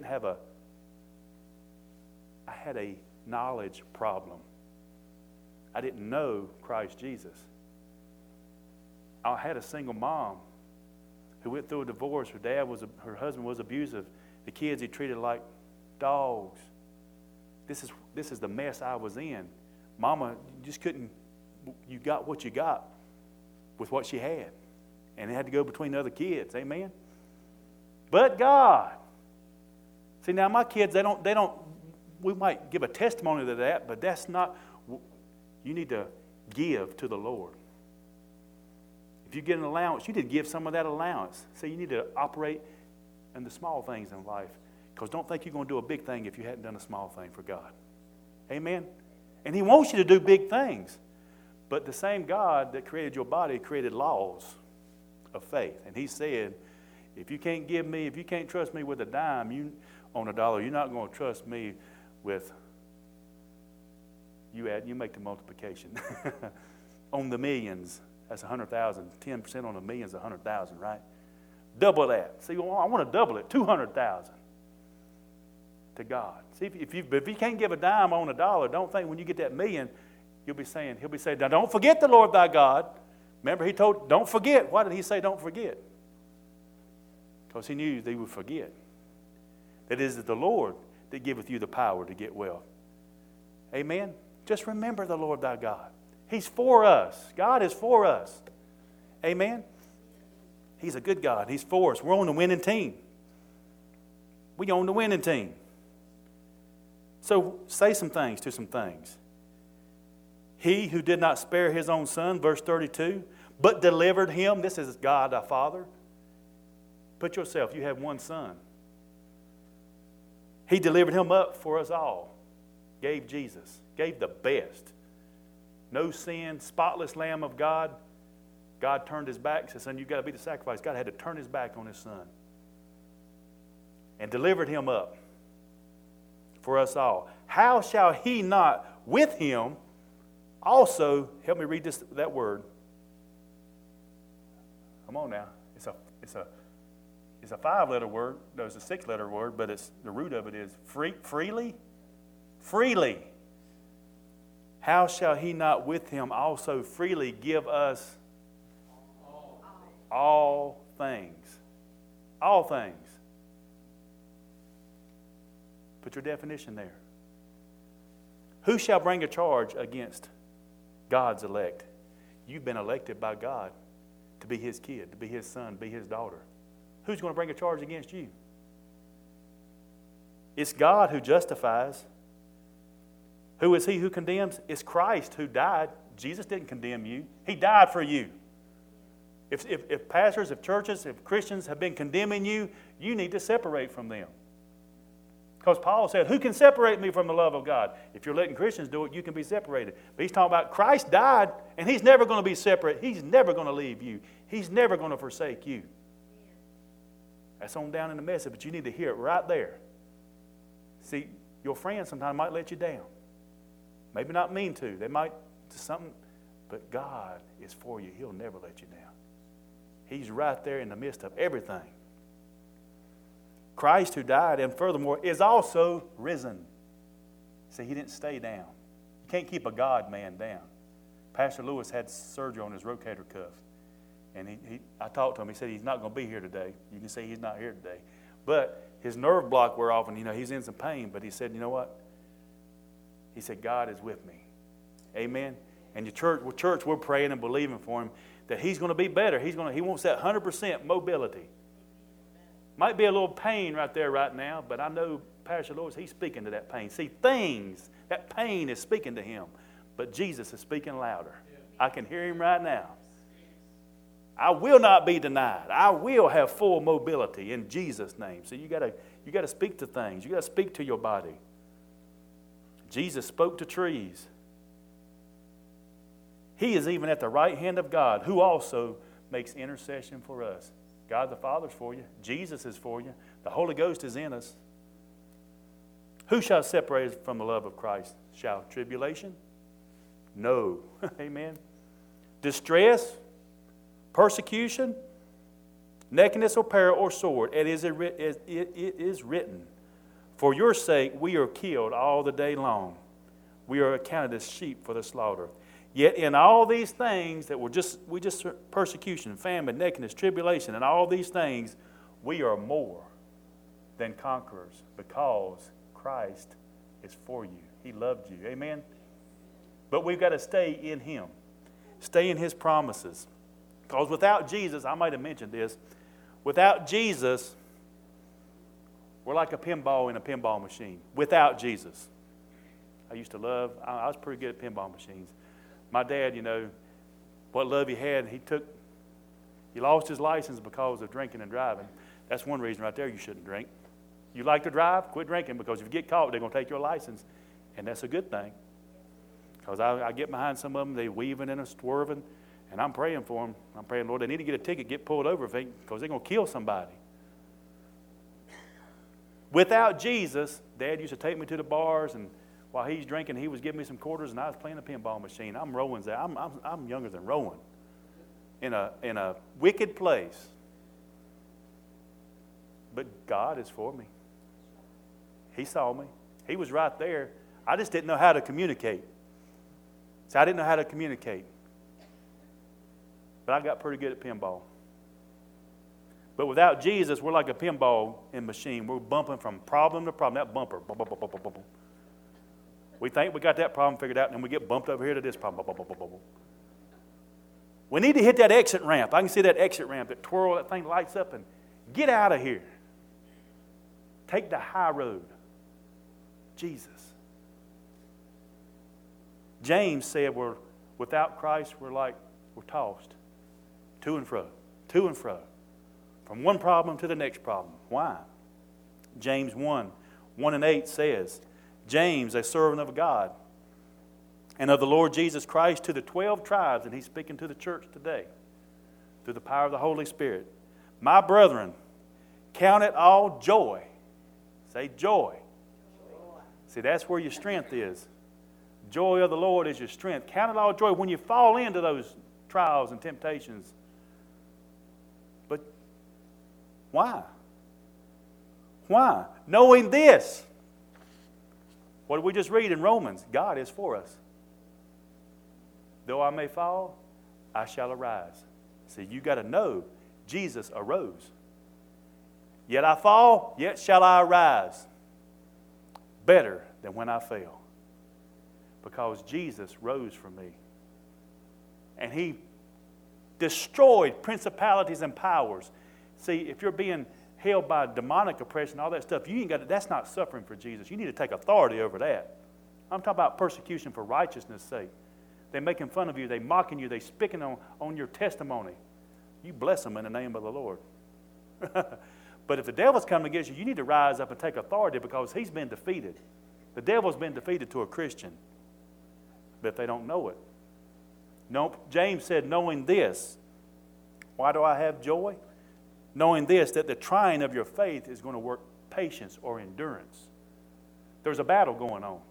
a knowledge problem. I didn't know Christ Jesus. I had a single mom who went through a divorce. Her husband was abusive. The kids he treated like dogs. This is the mess I was in. Mama just couldn't. You got what you got with what she had, and it had to go between the other kids. Amen. But God. See, now my kids, they don't. We might give a testimony to that, but that's not. You need to give to the Lord. If you get an allowance, you need to give some of that allowance. So you need to operate in the small things in life. Because don't think you're going to do a big thing if you hadn't done a small thing for God. Amen? And He wants you to do big things. But the same God that created your body created laws of faith. And He said, if you can't trust me with a dime on a dollar, you're not going to trust me with... You make the multiplication. On the millions, that's 100,000. 10% on the millions is 100,000, right? Double that. See, well, I want to double it, 200,000 to God. See, if you can't give a dime on a dollar, don't think when you get that million, He'll be saying, now don't forget the Lord thy God. Remember, He told, don't forget. Why did He say don't forget? Because He knew they would forget. That is the Lord that giveth you the power to get wealth. Amen? Just remember the Lord thy God. He's for us. God is for us. Amen? He's a good God. He's for us. We're on the winning team. We on the winning team. So say some things to some things. He who did not spare his own son, verse 32, but delivered him. This is God our Father. Put yourself, you have one son. He delivered him up for us all. Gave Jesus. Gave the best. No sin, spotless Lamb of God. God turned his back, said, son, you've got to be the sacrifice. God had to turn his back on his son. And delivered him up for us all. How shall he not with him also, help me read that word. Come on now. It's a 5-letter word. No, it's a 6-letter word, but the root of it is freely. Freely. How shall he not with him also freely give us all things? All things. Put your definition there. Who shall bring a charge against God's elect? You've been elected by God to be his kid, to be his son, to be his daughter. Who's going to bring a charge against you? It's God who justifies. Who is he who condemns? It's Christ who died. Jesus didn't condemn you. He died for you. If pastors, if churches, if Christians have been condemning you, you need to separate from them. Because Paul said, who can separate me from the love of God? If you're letting Christians do it, you can be separated. But he's talking about Christ died, and he's never going to be separate. He's never going to leave you. He's never going to forsake you. That's on down in the message, but you need to hear it right there. See, your friends sometimes might let you down. Maybe not mean to. They might do something, but God is for you. He'll never let you down. He's right there in the midst of everything. Christ who died and furthermore is also risen. See, he didn't stay down. You can't keep a God-man down. Pastor Lewis had surgery on his rotator cuff. And I talked to him. He said he's not going to be here today. You can say he's not here today. But his nerve block wore off and, he's in some pain. But he said, you know what? He said, God is with me. Amen? And the church, we're praying and believing for him that he's going to be better. He wants that 100% mobility. Might be a little pain right there right now, but I know Pastor Lewis, he's speaking to that pain. See, that pain is speaking to him, but Jesus is speaking louder. I can hear him right now. I will not be denied. I will have full mobility in Jesus' name. So you got to speak to things. You got to speak to your body. Jesus spoke to trees. He is even at the right hand of God, who also makes intercession for us. God the Father's for you. Jesus is for you. The Holy Ghost is in us. Who shall separate us from the love of Christ? Shall tribulation? No. Amen. Distress? Persecution? Nakedness or peril or sword? It is written, for your sake we are killed all the day long. We are accounted as sheep for the slaughter. Yet in all these things that were just persecution, famine, nakedness, tribulation, and all these things, we are more than conquerors because Christ is for you. He loved you. Amen? But we've got to stay in him. Stay in his promises. Because without Jesus, I might have mentioned this, without Jesus, we're like a pinball in a pinball machine. Without Jesus. I was pretty good at pinball machines. My dad, what love he had, he lost his license because of drinking and driving. That's one reason right there you shouldn't drink. You like to drive? Quit drinking, because if you get caught, they're going to take your license. And that's a good thing. Because I get behind some of them, they weaving and swerving, and I'm praying for them. I'm praying, Lord, they need to get a ticket, get pulled over, because they're going to kill somebody. Without Jesus, Dad used to take me to the bars, and while he's drinking, he was giving me some quarters, and I was playing a pinball machine. I'm younger than Rowan. In a wicked place. But God is for me. He saw me. He was right there. I just didn't know how to communicate. So I didn't know how to communicate. But I got pretty good at pinball. But without Jesus, we're like a pinball machine. We're bumping from problem to problem. That bumper. Bum, bum, bum, bum, bum, bum. We think we got that problem figured out, and then we get bumped over here to this problem. Bum, bum, bum, bum, bum. We need to hit that exit ramp. I can see that exit ramp, that twirl, that thing lights up, and get out of here. Take the high road. Jesus. James said without Christ, we're tossed to and fro, from one problem to the next problem. Why? James 1:1-8 says, James, a servant of God and of the Lord Jesus Christ, to the 12 tribes, and he's speaking to the church today, through the power of the Holy Spirit. My brethren, count it all joy. Say joy. See, that's where your strength is. Joy of the Lord is your strength. Count it all joy when you fall into those trials and temptations. But why? Why? Knowing this. What did we just read in Romans? God is for us. Though I may fall, I shall arise. See, you got to know Jesus arose. Yet I fall, yet shall I arise. Better than when I fell. Because Jesus rose for me. And He destroyed principalities and powers. See, if you're being held by demonic oppression, all that stuff, that's not suffering for Jesus. You need to take authority over that. I'm talking about persecution for righteousness' sake. They're making fun of you. They're mocking you. They're spitting on your testimony. You bless them in the name of the Lord. But if the devil's coming against you, you need to rise up and take authority because he's been defeated. The devil's been defeated to a Christian. But if they don't know it. Nope. James said, knowing this. Why do I have joy? Knowing this, that the trying of your faith is going to work patience or endurance. There's a battle going on.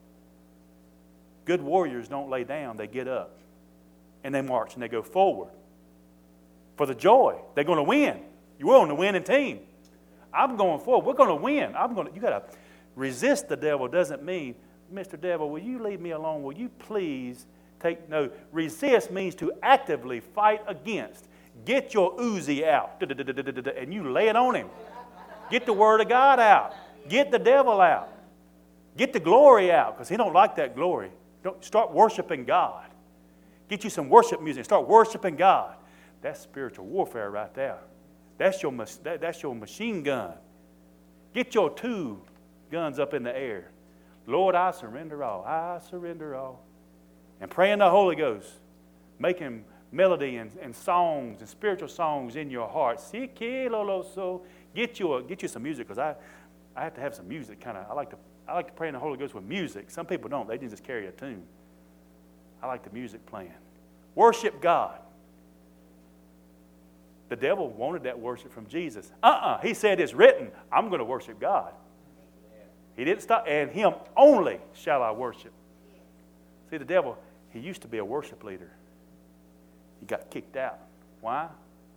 Good warriors don't lay down, they get up. And they march and they go forward. For the joy. They're going to win. You're on the winning team. I'm going forward. We're going to win. You got to resist the devil. Doesn't mean, Mr. Devil, will you leave me alone? Will you please take no? Resist means to actively fight against. Get your Uzi out and you lay it on him. Get the Word of God out. Get the devil out. Get the glory out because he don't like that glory. Don't start worshiping God. Get you some worship music. Start worshiping God. That's spiritual warfare right there. That's your machine gun. Get your two guns up in the air. Lord, I surrender all. I surrender all. And pray in the Holy Ghost. Making melody and songs and spiritual songs in your heart. Get you some music because I have to have some music. I like to pray in the Holy Ghost with music. Some people don't. They just carry a tune. I like the music playing. Worship God. The devil wanted that worship from Jesus. He said it's written. I'm going to worship God. He didn't stop. And Him only shall I worship. See, the devil, he used to be a worship leader. He got kicked out. Why?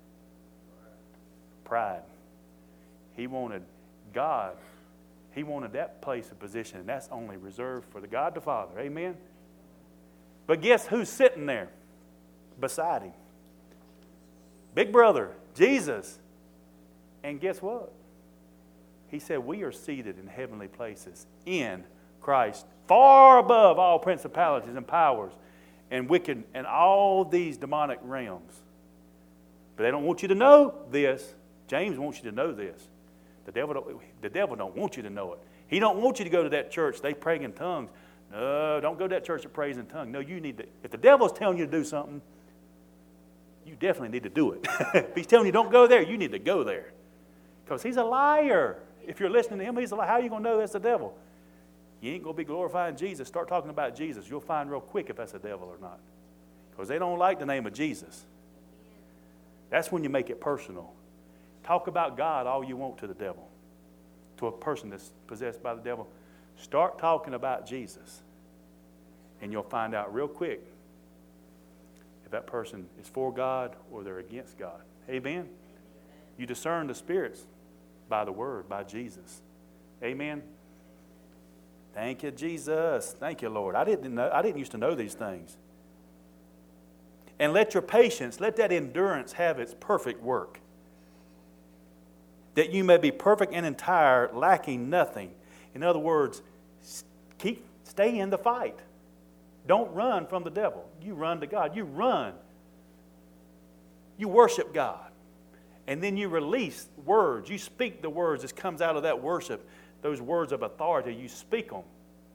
Pride. He wanted God. He wanted that place of position, and that's only reserved for the God the Father. Amen? But guess who's sitting there beside Him? Big brother, Jesus. And guess what? He said we are seated in heavenly places in Christ, far above all principalities and powers and wicked and all these demonic realms. But they don't want you to know this. James wants you to know this. The devil don't want you to know it. He don't want you to go to that church. They pray in tongues. No, don't go to that church that prays in tongues. No, you need to. If the devil's telling you to do something, you definitely need to do it. If he's telling you don't go there, you need to go there. Because he's a liar. If you're listening to him, he's a liar. How are you going to know that's the devil? You ain't going to be glorifying Jesus. Start talking about Jesus. You'll find real quick if that's the devil or not. Because they don't like the name of Jesus. That's when you make it personal. Talk about God all you want to the devil. To a person that's possessed by the devil. Start talking about Jesus. And you'll find out real quick if that person is for God or they're against God. Amen? You discern the spirits by the Word, by Jesus. Amen? Thank you, Jesus. Thank you, Lord. I didn't used to know these things. And let your patience, let that endurance have its perfect work, that you may be perfect and entire, lacking nothing. In other words, stay in the fight. Don't run from the devil. You run to God. You run. You worship God. And then you release words. You speak the words that comes out of that worship. Those words of authority, you speak them.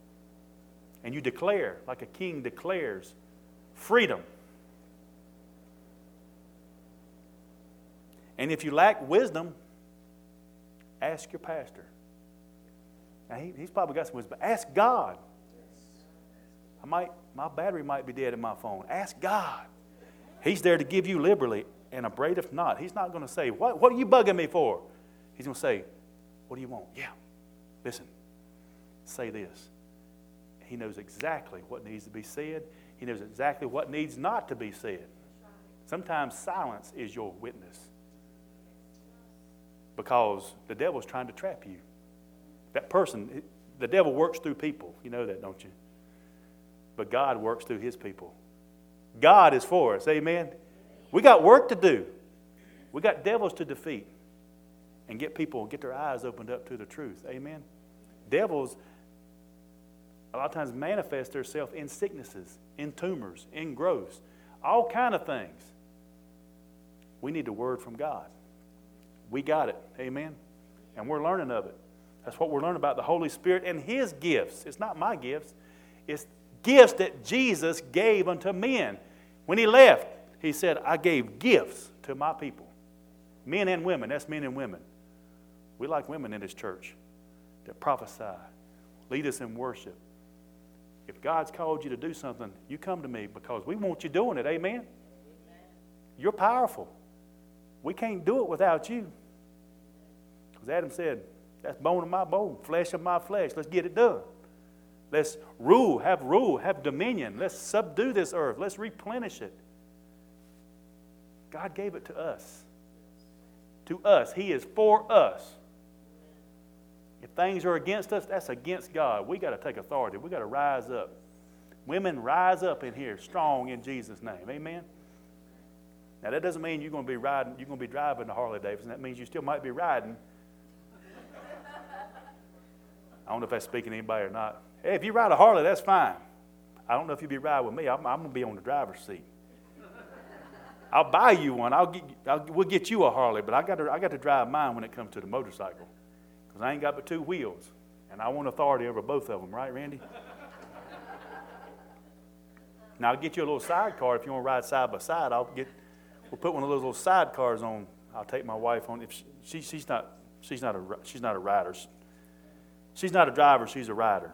And you declare, like a king declares, freedom. And if you lack wisdom, ask your pastor. Now, he's probably got some wisdom, but ask God. My battery might be dead in my phone. Ask God. He's there to give you liberally, and upbraideth not. He's not going to say, what are you bugging me for? He's going to say, what do you want? Yeah, listen, say this. He knows exactly what needs to be said. He knows exactly what needs not to be said. Sometimes silence is your witness, because the devil's trying to trap you. That person, the devil works through people. You know that, don't you? But God works through his people. God is for us. Amen? We got work to do. We got devils to defeat and get their eyes opened up to the truth. Amen? Devils a lot of times manifest themselves in sicknesses, in tumors, in growths, all kind of things. We need the word from God. We got it. Amen? And we're learning of it. That's what we're learning about the Holy Spirit and his gifts. It's not my gifts. It's gifts that Jesus gave unto men. When he left, he said, I gave gifts to my people. Men and women. That's men and women. We like women in this church that prophesy, lead us in worship. If God's called you to do something, you come to me, because we want you doing it. Amen? You're powerful. We can't do it without you. Because Adam said, that's bone of my bone, flesh of my flesh. Let's get it done. Let's rule, have dominion. Let's subdue this earth. Let's replenish it. God gave it to us. To us. He is for us. If things are against us, that's against God. We got to take authority. We got to rise up. Women, rise up in here strong in Jesus' name. Amen? Now, that doesn't mean you're going to be driving the Harley Davidson. That means you still might be riding. I don't know if that's speaking to anybody or not. Hey, if you ride a Harley, that's fine. I don't know if you'll be riding with me. I'm going to be on the driver's seat. I'll buy you one. We'll get you a Harley, but I got to drive mine when it comes to the motorcycle, because I ain't got but two wheels, and I want authority over both of them, right, Randy? Now, I'll get you a little sidecar if you want to ride side by side. We'll put one of those little sidecars on. I'll take my wife on. If she's not a rider. She's not a driver. She's a rider.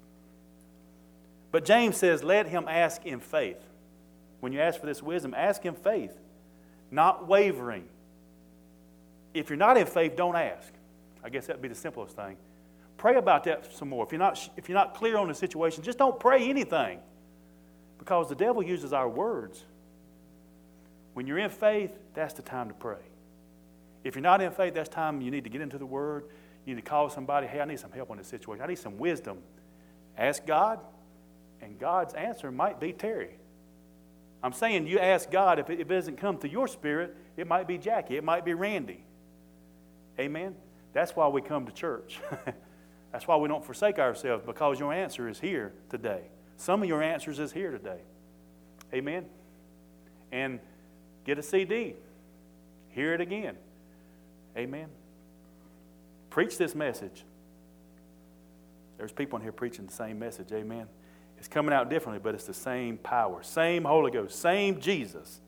But James says, let him ask in faith. When you ask for this wisdom, ask in faith, not wavering. If you're not in faith, don't ask. I guess that would be the simplest thing. Pray about that some more. If you're not clear on the situation, just don't pray anything, because the devil uses our words. When you're in faith, that's the time to pray. If you're not in faith, that's time you need to get into the Word. You need to call somebody, hey, I need some help on this situation. I need some wisdom. Ask God, and God's answer might be Terry. I'm saying you ask God, if it doesn't come to your spirit, it might be Jackie, it might be Randy. Amen? That's why we come to church. That's why we don't forsake ourselves, because your answer is here today. Some of your answers is here today. Amen? And get a CD. Hear it again. Amen? Preach this message. There's people in here preaching the same message. Amen? It's coming out differently, but it's the same power, same Holy Ghost, same Jesus.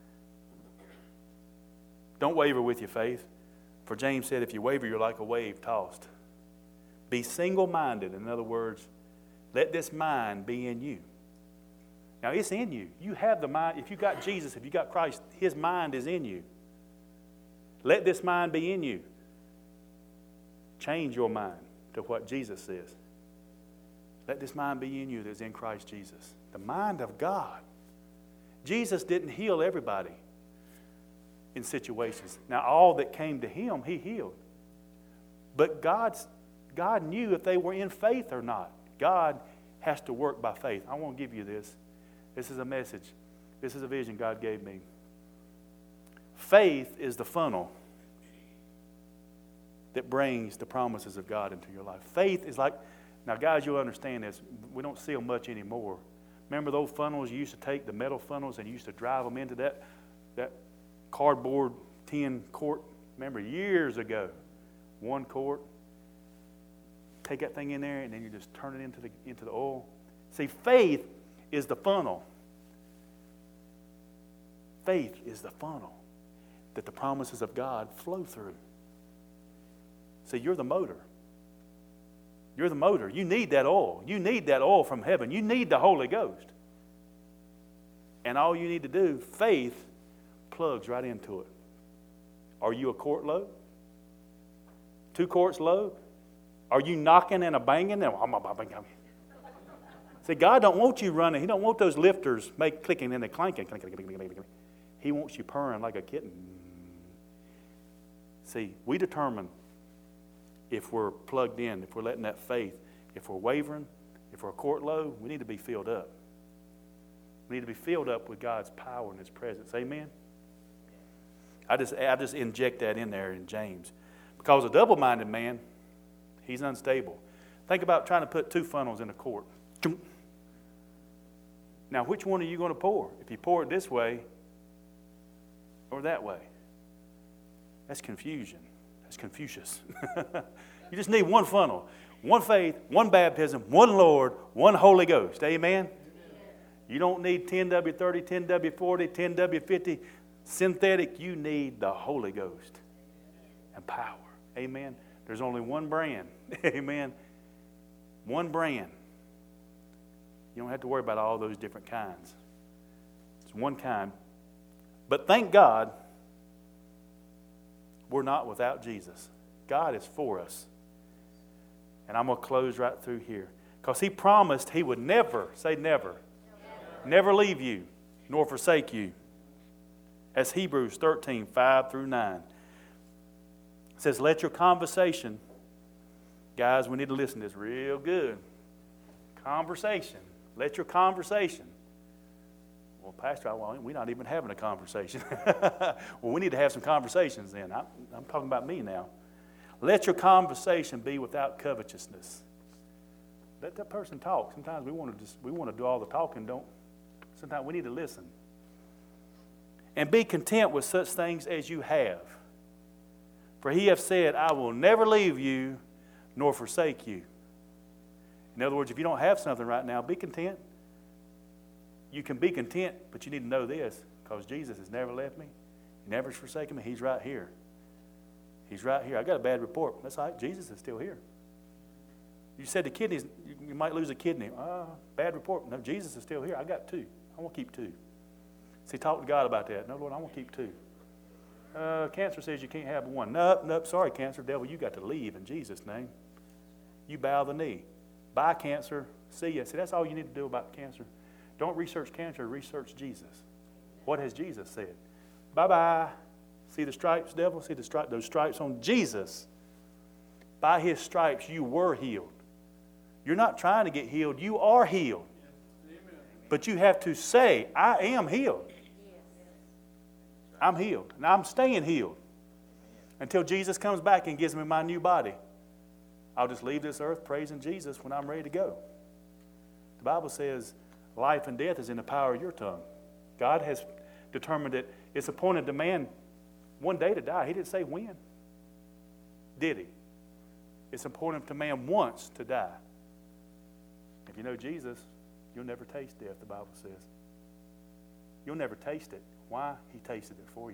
Don't waver with your faith. For James said, if you waver, you're like a wave tossed. Be single-minded. In other words, let this mind be in you. Now, it's in you. You have the mind. If you got Jesus, if you got Christ, his mind is in you. Let this mind be in you. Change your mind to what Jesus says. Let this mind be in you that's in Christ Jesus. The mind of God. Jesus didn't heal everybody in situations. Now, all that came to him, he healed. But God knew if they were in faith or not. God has to work by faith. I want to give you this. This is a message. This is a vision God gave me. Faith is the funnel that brings the promises of God into your life. Faith is like, now guys, you'll understand this. We don't see them much anymore. Remember those funnels you used to take, the metal funnels, and you used to drive them into that cardboard tin quart? Remember years ago, 1 quart. Take that thing in there, and then you just turn it into the oil. See, faith is the funnel. Faith is the funnel that the promises of God flow through. See, you're the motor. You're the motor. You need that oil. You need that oil from heaven. You need the Holy Ghost. And all you need to do, faith plugs right into it. Are you a quart load? 2 quarts load? Are you knocking and a banging? See, God don't want you running. He don't want those lifters make clicking and the clanking. He wants you purring like a kitten. See, we determine if we're plugged in, if we're letting that faith, if we're wavering, if we're a quart low, we need to be filled up. We need to be filled up with God's power and His presence. Amen? I just inject that in there in James. Because a double-minded man, he's unstable. Think about trying to put 2 funnels in a quart. Now, which one are you going to pour? If you pour it this way or that way? That's confusion. That's Confucius. You just need one funnel. One faith, one baptism, one Lord, one Holy Ghost. Amen? You don't need 10W30, 10W40, 10W50 synthetic. You need the Holy Ghost and power. Amen? There's only one brand. Amen? One brand. You don't have to worry about all those different kinds. It's one kind. But thank God, we're not without Jesus. God is for us. And I'm going to close right through here. Because He promised He would never, say never, never leave you nor forsake you. As Hebrews 13, 5 through 9. It says, let your conversation, guys, we need to listen to this real good. Conversation. Let your conversation. Well, Pastor, we're not even having a conversation. Well, we need to have some conversations then. I'm talking about me now. Let your conversation be without covetousness. Let that person talk. Sometimes we want to do all the talking, don't? Sometimes we need to listen. And be content with such things as you have. For He hath said, I will never leave you nor forsake you. In other words, if you don't have something right now, be content. You can be content, but you need to know this, because Jesus has never left me. He never has forsaken me. He's right here. He's right here. I got a bad report. That's all right. Jesus is still here. You said the kidneys, you might lose a kidney. Bad report. No, Jesus is still here. I got 2. I want to keep 2. See, talk to God about that. No, Lord, I want to keep 2. Cancer says you can't have 1. Nope. Sorry, cancer. Devil, you got to leave in Jesus' name. You bow the knee. Bye, cancer. See ya. See, that's all you need to do about cancer. Don't research cancer. Research Jesus. What has Jesus said? Bye-bye. See the stripes, devil? See those stripes on Jesus. By His stripes, you were healed. You're not trying to get healed. You are healed. But you have to say, I am healed. I'm healed. And I'm staying healed. Until Jesus comes back and gives me my new body. I'll just leave this earth praising Jesus when I'm ready to go. The Bible says life and death is in the power of your tongue. God has determined that it's appointed to man one day to die. He didn't say when. Did He? It's appointed to man once to die. If you know Jesus, you'll never taste death, the Bible says. You'll never taste it. Why? He tasted it for you.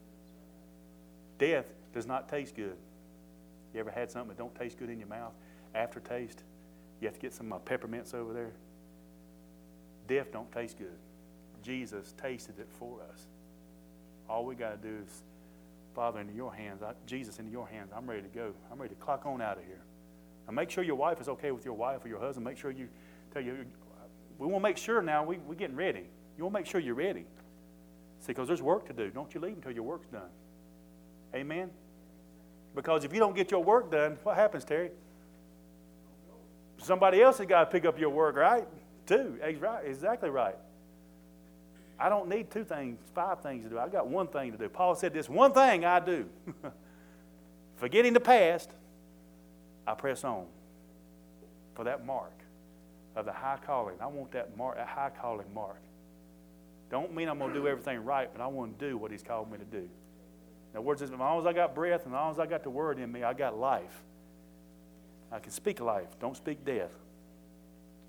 Death does not taste good. You ever had something that don't taste good in your mouth? Aftertaste. You have to get some peppermints over there. Death don't taste good. Jesus tasted it for us. All we got to do is, Father, into your hands. Jesus, into your hands. I'm ready to go. I'm ready to clock on out of here. Now make sure your wife is okay with your wife or your husband. Make sure we want to make sure now we're getting ready. You want to make sure you're ready. See, because there's work to do. Don't you leave until your work's done. Amen? Because if you don't get your work done, what happens, Terry? Somebody else has got to pick up your work, right? 2. Right, exactly right. I don't need 2 things, 5 things to do. I got 1 thing to do. Paul said, this one thing I do. Forgetting the past, I press on for that mark of the high calling. I want that high calling mark. Don't mean I'm going to do everything right, but I want to do what He's called me to do. In other words, as long as I got breath and as long as I got the Word in me, I got life. I can speak life. Don't speak death.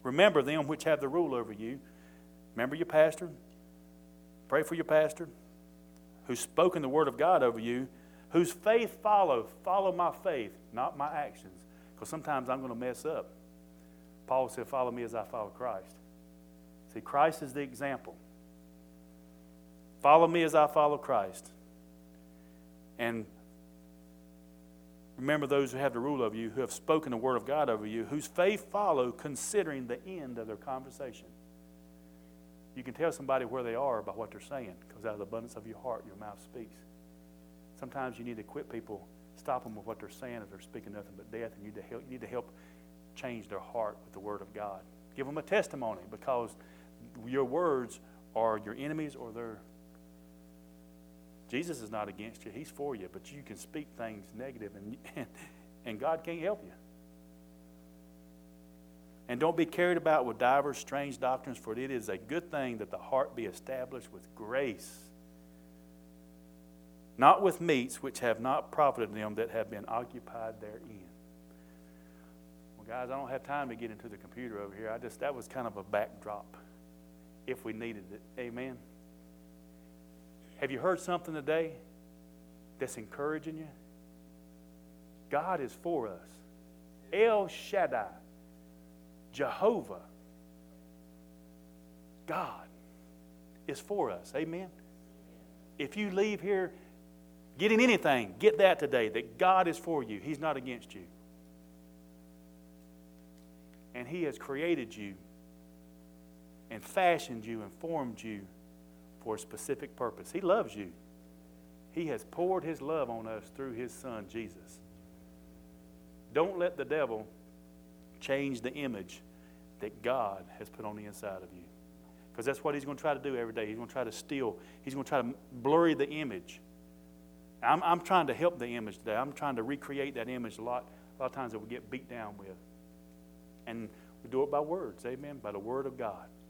Remember them which have the rule over you. Remember your pastor. Pray for your pastor who's spoken the word of God over you, whose faith follow. Follow my faith, not my actions. Because sometimes I'm going to mess up. Paul said, follow me as I follow Christ. See, Christ is the example. Follow me as I follow Christ. And remember those who have the rule over you, who have spoken the word of God over you, whose faith follow, considering the end of their conversation. You can tell somebody where they are by what they're saying, because out of the abundance of your heart, your mouth speaks. Sometimes you need to quit people, stop them with what they're saying if they're speaking nothing but death, and you need to help change their heart with the word of God. Give them a testimony, because your words are your enemies or their... Jesus is not against you. He's for you, but you can speak things negative, and God can't help you. And don't be carried about with divers strange doctrines, for it is a good thing that the heart be established with grace, not with meats which have not profited them that have been occupied therein. Well, guys, I don't have time to get into the computer over here. That was kind of a backdrop if we needed it. Amen. Have you heard something today that's encouraging you? God is for us. El Shaddai, Jehovah, God is for us. Amen. If you leave here getting anything, get that today, that God is for you. He's not against you. And He has created you and fashioned you and formed you for a specific purpose. He loves you. He has poured His love on us through His Son, Jesus. Don't let the devil change the image that God has put on the inside of you. Because that's what he's going to try to do every day. He's going to try to steal. He's going to try to blur the image. I'm trying to help the image today. I'm trying to recreate that image a lot of times that we get beat down with. And we do it by words, amen, by the word of God.